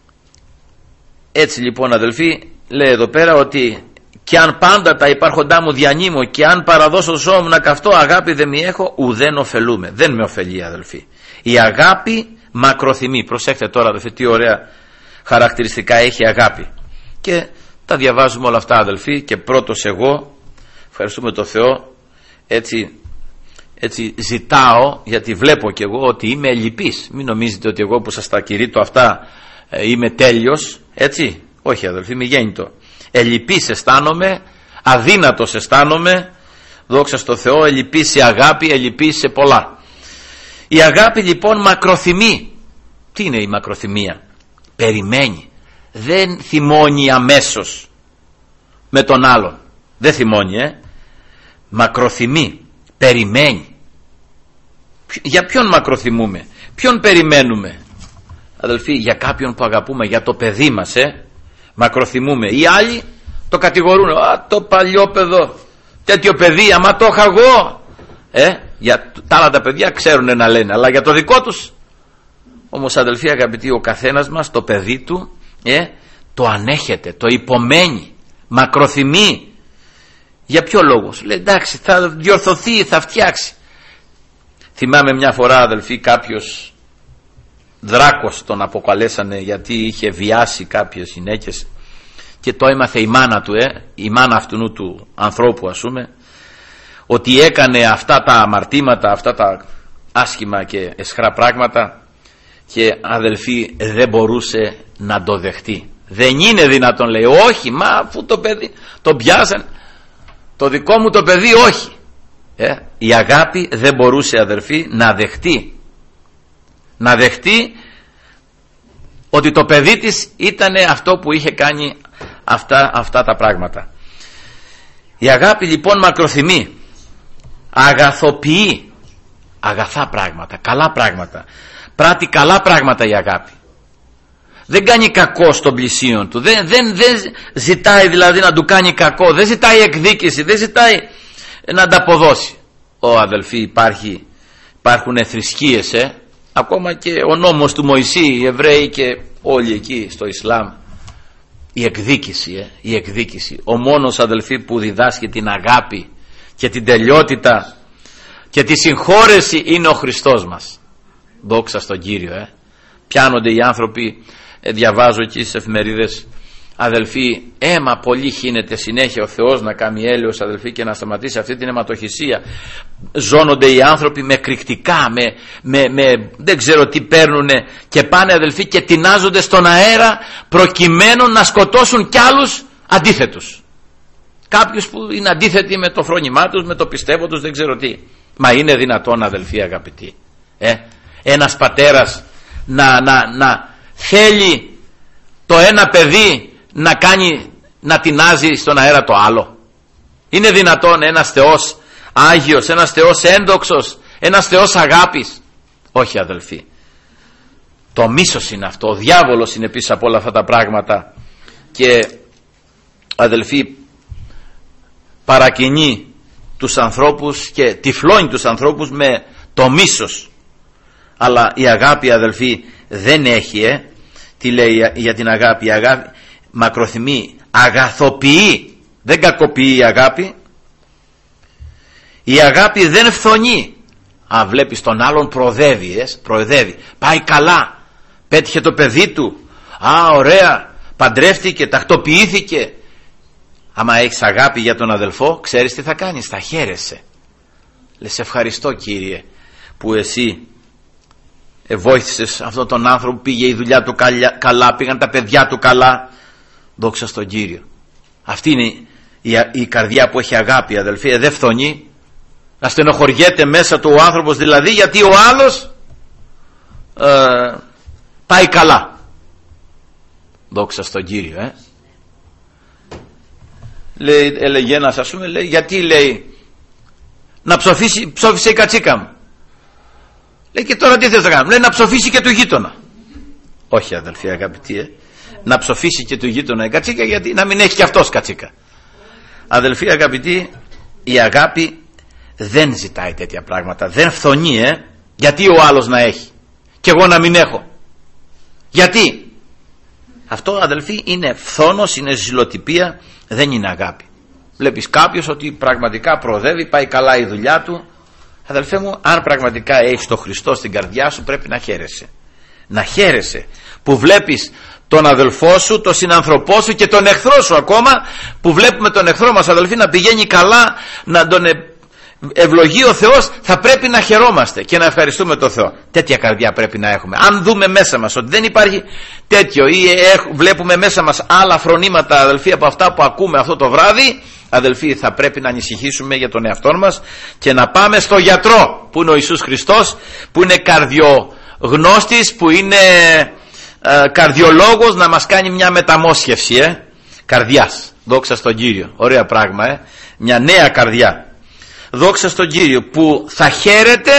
Speaker 1: έτσι λοιπόν, αδελφοί, λέει εδώ πέρα ότι και αν πάντα τα υπάρχοντά μου διανύμω και αν παραδώσω το σώμα μου να καυτώ, αγάπη δεν μη έχω, ουδέν ωφελούμε. Δεν με ωφελεί, αδελφοί. Η αγάπη μακροθυμεί. Προσέξτε τώρα, αδελφοί, τι ωραία χαρακτηριστικά έχει η αγάπη. Και τα διαβάζουμε όλα αυτά, αδελφοί, και πρώτος εγώ, ευχαριστούμε τον Θεό, έτσι, έτσι ζητάω, γιατί βλέπω κι εγώ ότι είμαι ελλειπής. Μην νομίζετε ότι εγώ που σας τα κηρύττω αυτά ε, είμαι τέλειος, έτσι. Όχι, αδελφοί, είμαι γέννητο. Ελλειπής αισθάνομαι, αδύνατος αισθάνομαι, δόξα στο Θεό, ελλειπής σε αγάπη, ελλειπής σε πολλά. Η αγάπη λοιπόν μακροθυμεί. Τι είναι η μακροθυμία? Περιμένει. Δεν θυμώνει αμέσως με τον άλλον. Δεν θυμώνει, ε. Μακροθυμεί. Περιμένει. Για ποιον μακροθυμούμε? Ποιον περιμένουμε? Αδελφοί, για κάποιον που αγαπούμε, για το παιδί μας, ε. Μακροθυμούμε. Οι άλλοι το κατηγορούν. Α, το παλιό παιδό, τέτοιο παιδί, άμα το είχα εγώ. Ε, για τα άλλα τα παιδιά ξέρουν να λένε, αλλά για το δικό τους. Όμως, αδελφοί αγαπητοί, ο καθένας μας το παιδί του ε, το ανέχεται, το υπομένει, μακροθυμεί. Για ποιο λόγο? Λέει εντάξει, θα διορθωθεί, θα φτιάξει. Θυμάμαι μια φορά, αδελφοί, κάποιος δράκος τον αποκαλέσανε, γιατί είχε βιάσει κάποιες γυναίκες και το έμαθε η μάνα του, ε, η μάνα αυτού του ανθρώπου, ας πούμε, ότι έκανε αυτά τα αμαρτήματα, αυτά τα άσχημα και εσχρά πράγματα, και αδελφοί δεν μπορούσε να το δεχτεί. Δεν είναι δυνατόν, λέει. Όχι, μα αφού το παιδί το πιάσαν, το δικό μου το παιδί, όχι. ε, η αγάπη δεν μπορούσε, αδελφοί, να δεχτεί να δεχτεί ότι το παιδί της ήταν αυτό που είχε κάνει αυτά, αυτά τα πράγματα. Η αγάπη λοιπόν μακροθυμεί, αγαθοποιεί αγαθά πράγματα, καλά πράγματα, πράττει καλά πράγματα η αγάπη. Δεν κάνει κακό στον πλησίον του, δεν, δεν, δεν ζητάει δηλαδή να του κάνει κακό, δεν ζητάει εκδίκηση, δεν ζητάει να ανταποδώσει. Ω αδελφοί, υπάρχει, υπάρχουν θρησκείες, ε, ακόμα και ο νόμος του Μωυσή, οι Εβραίοι και όλοι εκεί στο Ισλάμ, η εκδίκηση, ε, η εκδίκηση. Ο μόνος, αδελφοί, που διδάσκει την αγάπη και την τελειότητα και τη συγχώρεση είναι ο Χριστός μας. Δόξα στον Κύριο. ε. Πιάνονται οι άνθρωποι, ε, διαβάζω εκεί στις εφημερίδες, αδελφοί, αίμα πολύ χύνεται συνέχεια, ο Θεός να κάνει έλεος, αδελφοί, και να σταματήσει αυτή την αιματοχυσία. Ζώνονται οι άνθρωποι με κρυκτικά, με, με, με δεν ξέρω τι παίρνουνε, και πάνε, αδελφοί, και τεινάζονται στον αέρα προκειμένου να σκοτώσουν κι άλλους αντίθετους. Κάποιους που είναι αντίθετοι με το φρόνημά τους, με το πιστεύω τους, δεν ξέρω τι. Μα είναι δυνατόν, αδελφοί αγαπητοί, ε? ένας πατέρας να, να, να θέλει το ένα παιδί να κάνει, να τεινάζει στον αέρα το άλλο? Είναι δυνατόν ένας Θεός Άγιος, ένας Θεός ένδοξος, ένας Θεός αγάπης? Όχι, αδελφοί. Το μίσος είναι αυτό, ο διάβολος είναι πίσω από όλα αυτά τα πράγματα, και αδελφοί παρακινεί τους ανθρώπους και τυφλώνει τους ανθρώπους με το μίσος. Αλλά η αγάπη, αδελφοί, δεν έχει, ε. Τι λέει για την αγάπη? Η αγάπη μακροθυμεί, αγαθοποιεί, δεν κακοποιεί η αγάπη. Η αγάπη δεν φθονεί. Αν βλέπεις τον άλλον προοδεύει, ε, προοδεύει, πάει καλά, πέτυχε το παιδί του, α, ωραία, παντρεύτηκε, τακτοποιήθηκε. Άμα έχεις αγάπη για τον αδελφό, ξέρεις τι θα κάνεις? Θα χαίρεσαι. Λες, ευχαριστώ Κύριε που εσύ βοήθησες αυτόν τον άνθρωπο, πήγε η δουλειά του καλά, πήγαν τα παιδιά του καλά. Δόξα στον Κύριο. Αυτή είναι η, η καρδιά που έχει αγάπη, αδελφοί, ε, δεν φθονεί. Να στενοχωριέται μέσα του ο άνθρωπος, δηλαδή γιατί ο άλλος ε, πάει καλά. Δόξα στον Κύριο, ε. Λέει, έλεγε ένας, ας πούμε, λέει, γιατί, λέει, να ψοφήσει, ψόφισε η κατσίκα μου. Λέει, και τώρα τι θες να κάνω? Λέει, να ψοφήσει και του γείτονα. Όχι, αδελφοί αγαπητοί, ε. Να ψοφήσει και του γείτονα η κατσίκα, γιατί να μην έχει και αυτός κατσίκα. Αδελφοί αγαπητοί, η αγάπη δεν ζητάει τέτοια πράγματα, δεν φθονεί, ε. Γιατί ο άλλος να έχει και εγώ να μην έχω? Γιατί? Αυτό, αδελφοί, είναι φθόνος, είναι ζηλοτυπία, δεν είναι αγάπη. Βλέπεις κάποιος ότι πραγματικά προοδεύει, πάει καλά η δουλειά του. Αδελφέ μου, αν πραγματικά έχεις τον Χριστό στην καρδιά σου, πρέπει να χαίρεσαι. Να χαίρεσαι που βλέπεις τον αδελφό σου, τον συνανθρωπό σου και τον εχθρό σου ακόμα, που βλέπουμε τον εχθρό μας, αδελφοί, να πηγαίνει καλά, να τον ευλογεί ο Θεός. Θα πρέπει να χαιρόμαστε και να ευχαριστούμε τον Θεό. Τέτοια καρδιά πρέπει να έχουμε. Αν δούμε μέσα μας ότι δεν υπάρχει τέτοιο ή βλέπουμε μέσα μας άλλα φρονήματα, αδελφοί, από αυτά που ακούμε αυτό το βράδυ, αδελφοί, θα πρέπει να ανησυχήσουμε για τον εαυτό μας και να πάμε στο γιατρό που είναι ο Ιησούς Χριστός, που είναι καρδιογνώστης, που είναι ε, καρδιολόγος, να μας κάνει μια μεταμόσχευση ε, καρδιάς. Δόξα στον Κύριο. Ωραία πράγμα, ε. Μια νέα καρδιά. Δόξα στον Κύριο, που θα χαίρεται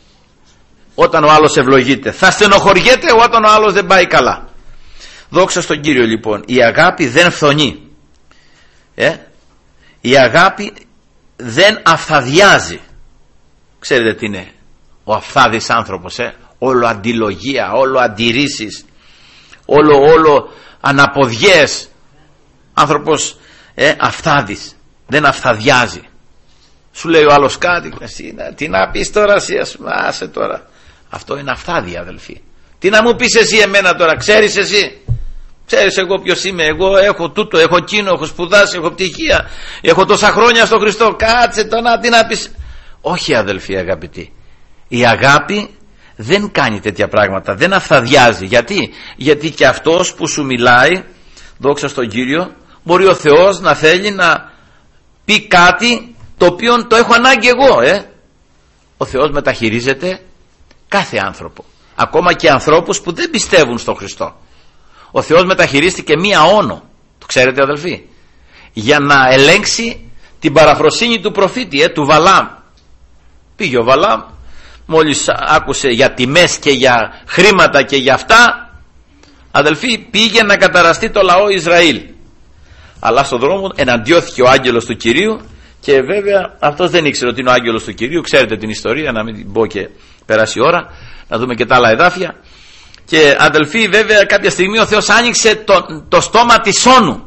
Speaker 1: όταν ο άλλος ευλογείται, θα στενοχωριέται όταν ο άλλος δεν πάει καλά. Δόξα στον Κύριο. Λοιπόν, η αγάπη δεν φθονεί, ε? Η αγάπη δεν αυθαδιάζει. Ξέρετε τι είναι ο αυθάδης άνθρωπος, ε? Όλο αντιλογία, όλο αντιρρήσεις, όλο, όλο αναποδιές. Άνθρωπος ε, αυθάδης, δεν αυθαδιάζει. Σου λέει ο άλλος κάτι, εσύ, τι να πεις τώρα εσύ, άσε τώρα. Αυτό είναι αυθάδη, αδελφοί. Τι να μου πεις εσύ εμένα τώρα? Ξέρεις εσύ? Ξέρεις εγώ ποιος είμαι? Εγώ έχω τούτο, έχω εκείνο, έχω σπουδάσει, έχω πτυχία, έχω τόσα χρόνια στον Χριστό. Κάτσε τώρα, τι να πεις? Όχι, αδελφοί αγαπητοί. Η αγάπη δεν κάνει τέτοια πράγματα, δεν αυθαδιάζει. Γιατί? Γιατί και αυτός που σου μιλάει, δόξα στον Κύριο, μπορεί ο Θεός να θέλει να πει κάτι το οποίο το έχω ανάγκη εγώ, ε. Ο Θεός μεταχειρίζεται κάθε άνθρωπο, ακόμα και ανθρώπους που δεν πιστεύουν στον Χριστό. Ο Θεός μεταχειρίστηκε μία όνο, το ξέρετε αδελφοί, για να ελέγξει την παραφροσύνη του προφήτη, ε, του Βαλάμ. Πήγε ο Βαλάμ, μόλις άκουσε για τιμές και για χρήματα και για αυτά, αδελφοί, πήγε να καταραστεί το λαό Ισραήλ. Αλλά στον δρόμο εναντιώθηκε ο άγγελος του Κυρίου. Και βέβαια αυτός δεν ήξερε ότι είναι ο άγγελος του Κυρίου. Ξέρετε την ιστορία, να μην πω και περάσει η ώρα, να δούμε και τα άλλα εδάφια. Και αδελφοί, βέβαια κάποια στιγμή ο Θεός άνοιξε το, το στόμα της όνου.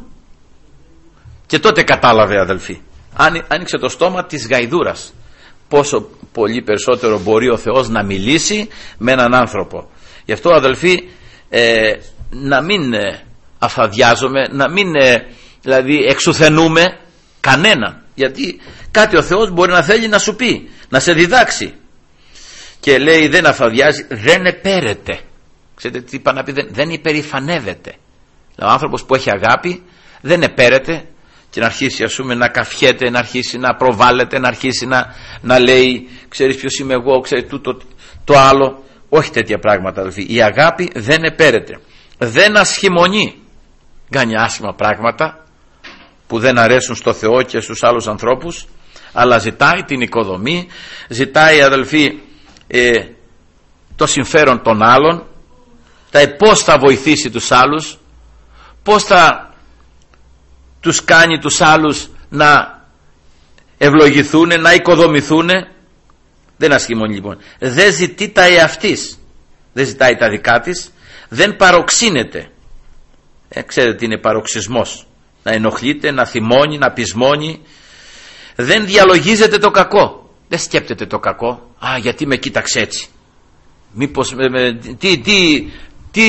Speaker 1: Και τότε κατάλαβε, αδελφοί, άνοιξε το στόμα της γαϊδούρας. Πόσο πολύ περισσότερο μπορεί ο Θεός να μιλήσει με έναν άνθρωπο. Γι' αυτό, αδελφοί, ε, να μην ε, αφαδιάζομαι, να μην ε, δηλαδή εξουθενούμε κανέναν. Γιατί κάτι ο Θεός μπορεί να θέλει να σου πει, να σε διδάξει. Και λέει, δεν αφαδιάζει, δεν επέρεται. Ξέρετε τι είπα να πει? Δεν, δεν υπερηφανεύεται. Ο άνθρωπος που έχει αγάπη δεν επέρεται και να αρχίσει, ας πούμε, να καφιέται, να αρχίσει να προβάλλεται, να αρχίσει να, να λέει, ξέρεις ποιος είμαι εγώ, ξέρεις τούτο, το άλλο. Όχι τέτοια πράγματα, δηλαδή. Η αγάπη δεν επέρεται, δεν ασχημονεί, κάνει άσχημα πράγματα που δεν αρέσουν στο Θεό και στους άλλους ανθρώπους, αλλά ζητάει την οικοδομή, ζητάει, αδελφοί, ε, το συμφέρον των άλλων, τα πώς θα βοηθήσει τους άλλους, πώς θα τους κάνει τους άλλους να ευλογηθούν, να οικοδομηθούν. Δεν ασχημονεί λοιπόν. Δεν ζητεί τα εαυτής. Δεν ζητάει τα δικά της. Δεν παροξύνεται. Ε, ξέρετε τι είναι παροξισμός. Να ενοχλείται, να θυμώνει, να πεισμώνει. Δεν διαλογίζεται το κακό. Δεν σκέπτεται το κακό. Α, γιατί με κοίταξε έτσι. Μήπως με, με, τι, τι, τι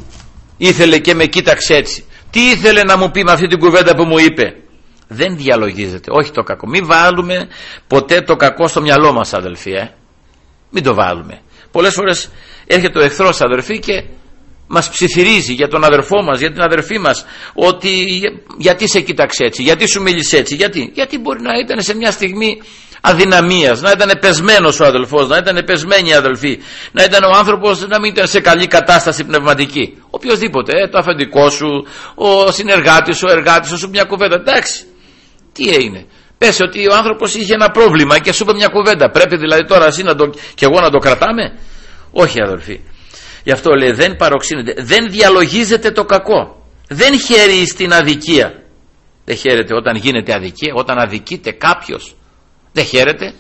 Speaker 1: ήθελε και με κοίταξε έτσι. Τι ήθελε να μου πει με αυτή την κουβέντα που μου είπε. Δεν διαλογίζεται. Όχι το κακό. Μην βάλουμε ποτέ το κακό στο μυαλό μας, αδελφοί. Ε. Μην το βάλουμε. Πολλές φορές έρχεται ο εχθρός, αδελφοί, και μας ψιθυρίζει για τον αδερφό μας, για την αδερφή μας, ότι γιατί σε κοίταξε έτσι, γιατί σου μίλησε έτσι, γιατί, γιατί μπορεί να ήταν σε μια στιγμή αδυναμίας, να ήταν πεσμένος ο αδελφός, να ήταν πεσμένη η αδελφή, να ήταν ο άνθρωπος να μην ήταν σε καλή κατάσταση πνευματική. Οποιοςδήποτε, ε, το αφεντικό σου, ο συνεργάτης σου, ο εργάτης σου, σου μια κουβέντα. Εντάξει, τι έγινε. Πες ότι ο άνθρωπος είχε ένα πρόβλημα και σου είπε μια κουβέντα. Πρέπει δηλαδή τώρα εσύ να το, και εγώ να το κρατάμε. Όχι, αδελφοί. Γι' αυτό λέει δεν παροξύνεται, δεν διαλογίζεται το κακό, δεν χαίρει στην αδικία. Δεν χαίρεται όταν γίνεται αδικία, όταν αδικείται κάποιος. Δεν χαίρεται,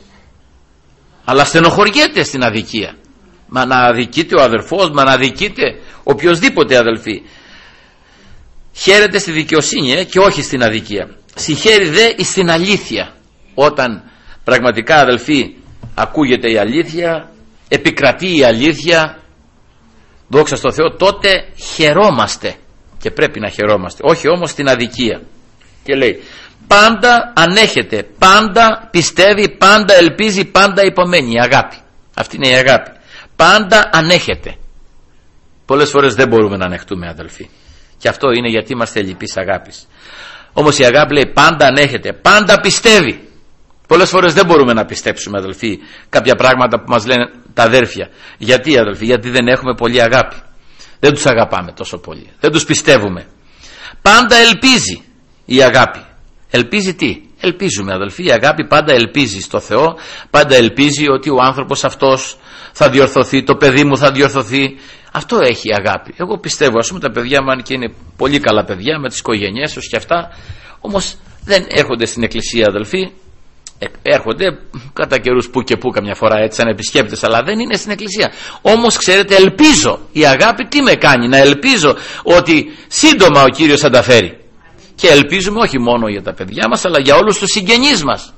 Speaker 1: αλλά στενοχωριέται στην αδικία. Μα να αδικείται ο αδερφός, μα να αδικείται οποιοσδήποτε, αδελφοί. Χαίρεται στη δικαιοσύνη ε, και όχι στην αδικία. Συγχαίρει δε στην αλήθεια. Όταν πραγματικά, αδελφοί, ακούγεται η αλήθεια, επικρατεί η αλήθεια, δόξα στο Θεό, τότε χαιρόμαστε και πρέπει να χαιρόμαστε, όχι όμως στην αδικία. Και λέει πάντα ανέχεται, πάντα πιστεύει, πάντα ελπίζει, πάντα υπομένει. Η αγάπη, αυτή είναι η αγάπη. Πάντα ανέχεται. Πολλές φορές δεν μπορούμε να ανεχτούμε, αδελφοί, και αυτό είναι γιατί είμαστε λυπείς αγάπης. Όμως η αγάπη λέει πάντα ανέχεται, πάντα πιστεύει. Πολλές φορές δεν μπορούμε να πιστέψουμε, αδελφοί, κάποια πράγματα που μας λένε τα αδέρφια. Γιατί, αδελφοί? Γιατί δεν έχουμε πολύ αγάπη. Δεν τους αγαπάμε τόσο πολύ. Δεν τους πιστεύουμε. Πάντα ελπίζει η αγάπη. Ελπίζει τι? Ελπίζουμε, αδελφοί. Η αγάπη πάντα ελπίζει στο Θεό. Πάντα ελπίζει ότι ο άνθρωπος αυτός θα διορθωθεί, το παιδί μου θα διορθωθεί. Αυτό έχει η αγάπη. Εγώ πιστεύω, ας πούμε, τα παιδιά μου, αν και είναι πολύ καλά παιδιά με τις οικογένειές τους και αυτά, όμως δεν έρχονται στην εκκλησία, αδελφοί. Έρχονται κατά καιρούς που και που καμιά φορά έτσι σαν επισκέπτες, αλλά δεν είναι στην εκκλησία. Όμως ξέρετε, ελπίζω. Η αγάπη τι με κάνει? Να ελπίζω ότι σύντομα ο Κύριος θα τα φέρει. Και ελπίζουμε όχι μόνο για τα παιδιά μας, αλλά για όλους τους συγγενείς μας.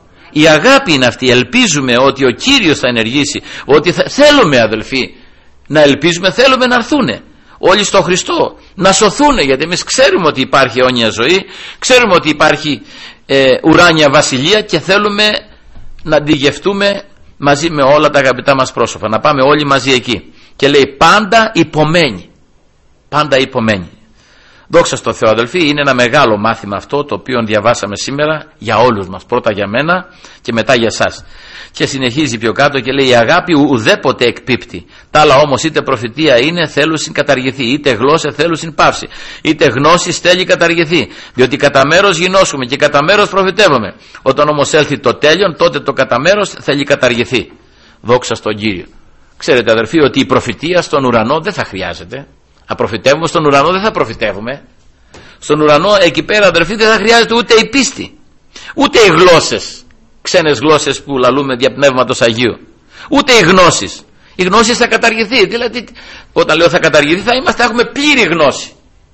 Speaker 1: Η αγάπη είναι αυτή. Ελπίζουμε ότι ο Κύριος θα ενεργήσει, ότι θα... θέλουμε, αδελφοί, να ελπίζουμε, θέλουμε να έρθουνε όλοι στο Χριστό, να σωθούνε, γιατί εμείς ξέρουμε ότι υπάρχει αιώνια ζωή, ξέρουμε ότι υπάρχει ε, ουράνια βασιλεία και θέλουμε να τη γευτούμε μαζί με όλα τα αγαπητά μας πρόσωπα, να πάμε όλοι μαζί εκεί. Και λέει πάντα υπομένει, πάντα υπομένει. Δόξα στο Θεό, αδελφοί, είναι ένα μεγάλο μάθημα αυτό το οποίο διαβάσαμε σήμερα για όλους μας, πρώτα για μένα και μετά για εσάς. Και συνεχίζει πιο κάτω και λέει η αγάπη ουδέποτε εκπίπτει. Τα άλλα όμως είτε προφητεία είναι θέλουσιν καταργηθεί, είτε γλώσσα θέλουσιν πάυση, είτε γνώση θέλει καταργηθεί. Διότι κατά μέρος γινώσουμε και κατά μέρος προφητεύουμε. Όταν όμως έλθει το τέλειον, τότε το κατά μέρος θέλει καταργηθεί. Δόξα στον Κύριο. Ξέρετε, αδερφοί, ότι η προφητεία στον ουρανό δεν θα χρειάζεται. Να προφητεύουμε στον ουρανό δεν θα προφητεύουμε. Στον ουρανό εκεί πέρα, αδερφοί, δεν θα χρειάζεται ούτε η πίστη, ούτε οι γλώσσες, ξένες γλώσσες που λαλούμε δια πνεύματος Αγίου, ούτε οι γνώσεις. Οι γνώσεις θα καταργηθεί. Δηλαδή, όταν λέω θα καταργηθεί, θα είμαστε, έχουμε πλήρη γνώση.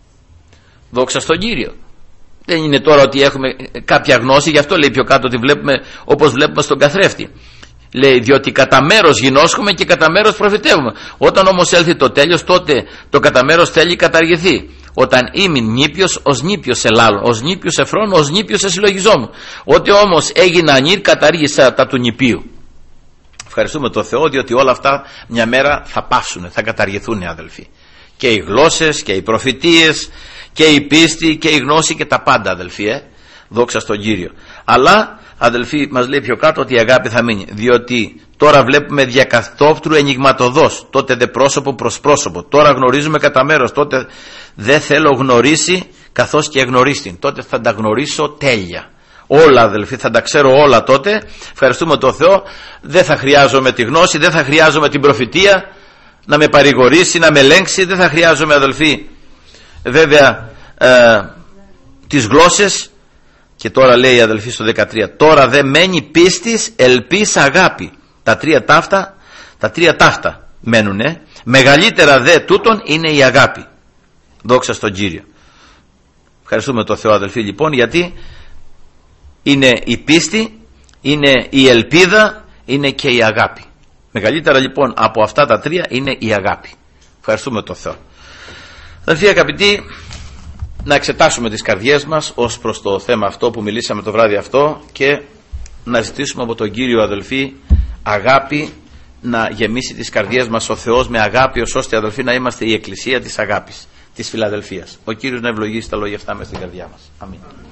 Speaker 1: Δόξα στον Κύριο. Δεν είναι τώρα ότι έχουμε κάποια γνώση, γι' αυτό λέει πιο κάτω ότι βλέπουμε όπως βλέπουμε στον καθρέφτη. Λέει διότι κατά μέρος γινώσκουμε και κατά μέρος προφητεύουμε. Όταν όμως έλθει το τέλειος, τότε το κατά μέρος θέλει καταργηθεί. Όταν ήμουν νήπιος, ως νήπιος ελάλων, ως νήπιος εφρών, ως νήπιος εσυλλογιζόμουν. Ότι όμως έγινα ανήρ, καταργήσα τα του νηπίου. Ευχαριστούμε τον Θεό, διότι όλα αυτά μια μέρα θα πάυσουν, θα καταργηθούν, αδελφοί. Και οι γλώσσες και οι προφητείες και η πίστη και η γνώση και τα πάντα, αδελφοί, ε? Δόξα στον Κύριο. Αλλά, αδελφοί, μας λέει πιο κάτω ότι η αγάπη θα μείνει. Διότι τώρα βλέπουμε διακαθόπτρου ενιγματωδώς, τότε δε πρόσωπο προς πρόσωπο. Τώρα γνωρίζουμε κατά μέρος, τότε δεν θέλω γνωρίσει καθώς και εγνωρίστην. Τότε θα τα γνωρίσω τέλεια. Όλα, αδελφοί, θα τα ξέρω όλα τότε. Ευχαριστούμε τον Θεό. Δεν θα χρειάζομαι τη γνώση, δεν θα χρειάζομαι την προφητεία να με παρηγορήσει, να με ελέγξει. Δεν θα χρειάζομαι, αδελφοί, βέβαια ε, τις γλώσσες. Και τώρα λέει, αδελφοί, στο δεκατρία, τώρα δε μένει πίστης, ελπίς, αγάπη. Τα τρία ταύτα, τα τρία ταύτα μένουνε. Μεγαλύτερα δε τούτον είναι η αγάπη. Δόξα στον Κύριο. Ευχαριστούμε τον Θεό, αδελφοί, λοιπόν, γιατί είναι η πίστη, είναι η ελπίδα, είναι και η αγάπη. Μεγαλύτερα λοιπόν από αυτά τα τρία είναι η αγάπη. Ευχαριστούμε τον Θεό. Αδελφοί αγαπητοί, να εξετάσουμε τις καρδιές μας ως προς το θέμα αυτό που μιλήσαμε το βράδυ αυτό και να ζητήσουμε από τον Κύριο, αδελφοί, αγάπη, να γεμίσει τις καρδιές μας ο Θεός με αγάπη, ως ώστε, αδελφοί, να είμαστε η εκκλησία της αγάπης, της Φιλαδελφίας. Ο Κύριος να ευλογήσει τα λόγια αυτά μες στην καρδιά μας. Αμήν.